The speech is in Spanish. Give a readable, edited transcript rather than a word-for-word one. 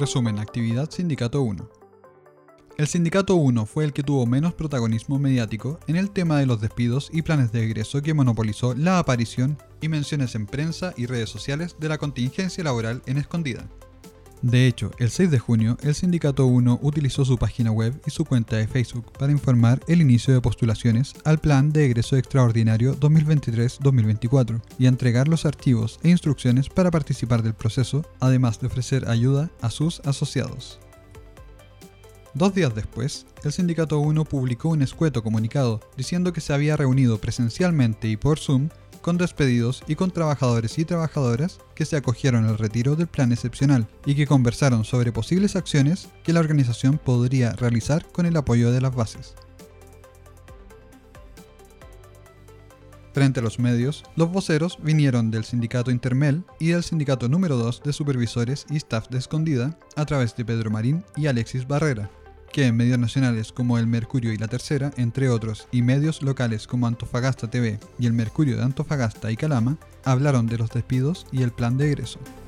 Resumen, actividad Sindicato 1. El Sindicato 1 fue el que tuvo menos protagonismo mediático en el tema de los despidos y planes de egreso que monopolizó la aparición y menciones en prensa y redes sociales de la contingencia laboral en Escondida. De hecho, el 6 de junio, el Sindicato 1 utilizó su página web y su cuenta de Facebook para informar el inicio de postulaciones al Plan de Egreso Extraordinario 2023-2024 y entregar los archivos e instrucciones para participar del proceso, además de ofrecer ayuda a sus asociados. 2 días después, el Sindicato 1 publicó un escueto comunicado diciendo que se había reunido presencialmente y por Zoom con despedidos y con trabajadores y trabajadoras que se acogieron al retiro del plan excepcional y que conversaron sobre posibles acciones que la organización podría realizar con el apoyo de las bases. Frente a los medios, los voceros vinieron del Sindicato Intermel y del Sindicato número 2 de Supervisores y Staff de Escondida a través de Pedro Marín y Alexis Barrera, que en medios nacionales como El Mercurio y La Tercera, entre otros, y medios locales como Antofagasta TV y El Mercurio de Antofagasta y Calama, hablaron de los despidos y el plan de egreso.